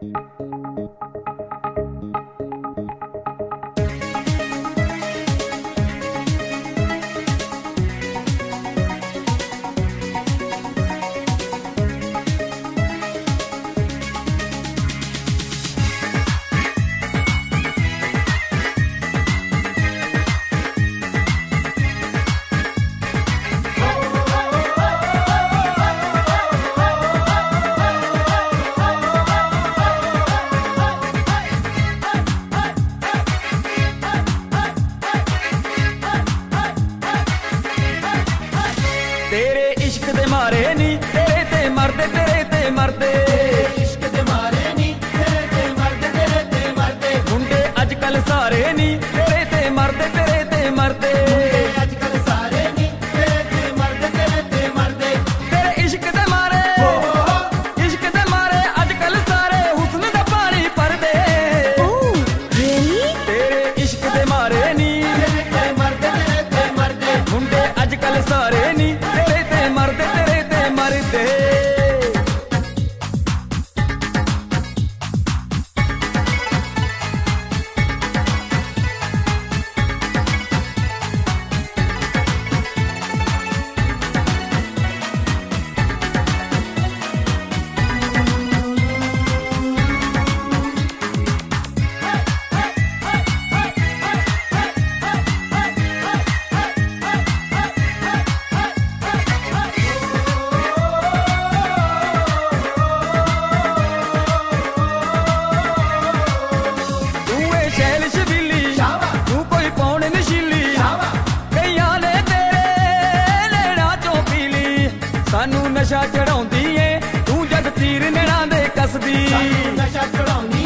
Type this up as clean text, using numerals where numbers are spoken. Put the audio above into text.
तेरे इश्क दे मारे नी तेरे ते मरदे, तेरे ते मरदे, इश्क दे मारे नी तेरे ते मरदे, तेरे ते मरदे। मुंडे अजकल सारे नी तेरे ते मरदे, तेरे ते मरदे, अजकल सारे नी तेरे ते मरदे, तेरे ते मरदे। तेरे इश्क दे मारे, इश्क दे मारे अजकल सारे हुस्न दा पानी भरदे। तेरे इश्क दे मारे नी तेरे ते मरदे, तेरे ते मरदे। मुंडे अजकल सारे नी तेरे ते मरदे, तेरे ते मरदे। सानू नशा चढ़ाउंदी ए तू जग तीर नैणा दे कसदी, नशा चढ़ाउंदी